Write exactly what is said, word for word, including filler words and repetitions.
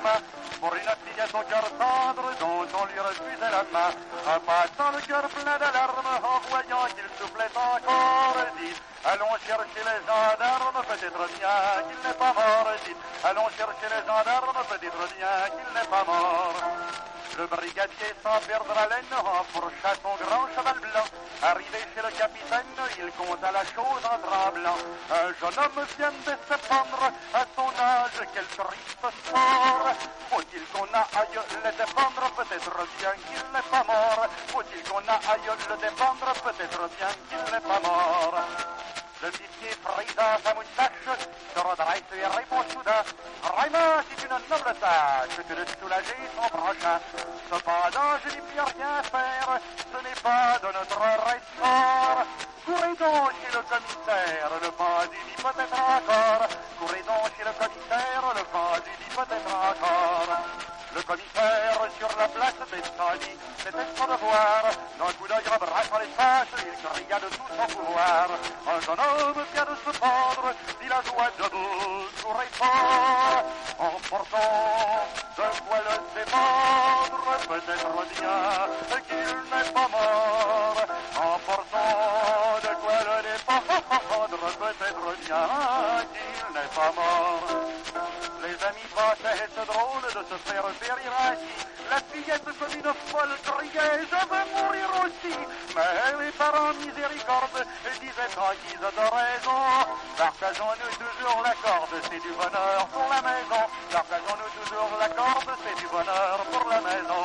chemin pour une fillette au cœur tendre dont on lui refusait la main. Un passant le cœur plein d'alarmes en voyant qu'il soufflait encore, dit allons chercher les gendarmes, peut-être bien qu'il n'est pas mort. Dit allons chercher les gendarmes, peut-être bien qu'il n'est pas mort. Le brigadier, sans perdre haleine, enfourcha son grand cheval blanc. Arrivé chez le capitaine, il compta la chose en tremblant. Un jeune homme vient de se pendre, à son âge, quel triste sort. Faut-il qu'on aille le défendre, peut-être bien qu'il n'est pas mort. Faut-il qu'on aille le défendre, peut-être bien qu'il n'est pas mort. Le pitié frisa sa moustache, se redresse et répond soudain. Vraiment, c'est une noble tâche que de soulager son prochain. Cependant, je n'y puis rien faire, ce n'est pas de notre ressort. Courez donc chez le commissaire, le bandit dit peut-être encore. Courez donc chez le commissaire, le bandit dit peut-être encore. Le commissaire sur la place descendit, c'était son devoir. D'un coup d'œil embrassant les faces, il cria de tout son pouvoir. Un jeune homme vient de se pendre, dit la joie debout, sourd et fort. En portant de quoi le défendre, peut-être bien qu'il n'est pas mort. En portant de quoi le défendre, peut-être bien qu'il n'est pas mort. Les amis pensaient être drôle de se faire périr ainsi. La fillette comme une folle criait, je veux mourir aussi. Mais les parents miséricorde disaient tranquilles de raison. Partageons-nous toujours la corde, c'est du bonheur pour la maison. Partageons-nous toujours la corde, c'est du bonheur pour la maison.